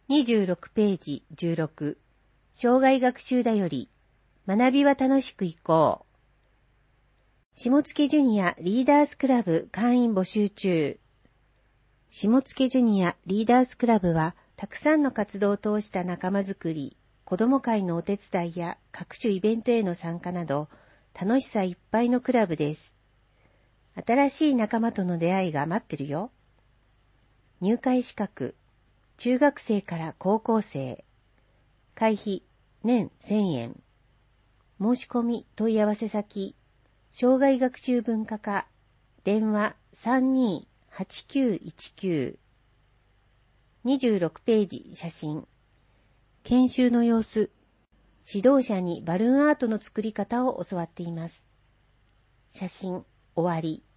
26ページ16、障害学習だより、学びは楽しく行こう。下野ジュニアリーダースクラブ会員募集中。下野ジュニアリーダースクラブは、たくさんの活動を通した仲間づくり、子ども会のお手伝いや各種イベントへの参加など、楽しさいっぱいのクラブです。新しい仲間との出会いが待ってるよ。入会資格、中学生から高校生。会費、年1000円。申し込み問い合わせ先、障害学習文化課、電話32-8919。26ページ写真。研修の様子。指導者にバルーンアートの作り方を教わっています。写真終わり。